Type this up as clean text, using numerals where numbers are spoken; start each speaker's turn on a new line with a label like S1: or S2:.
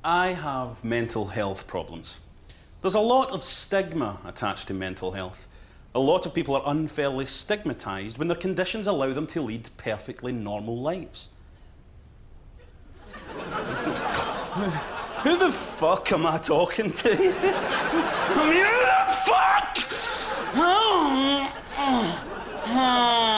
S1: I have mental health problems. There's a lot of stigma attached to mental health. A lot of people are unfairly stigmatised when their conditions allow them to lead perfectly normal lives. Who the fuck am I talking to? I mean, who the fuck?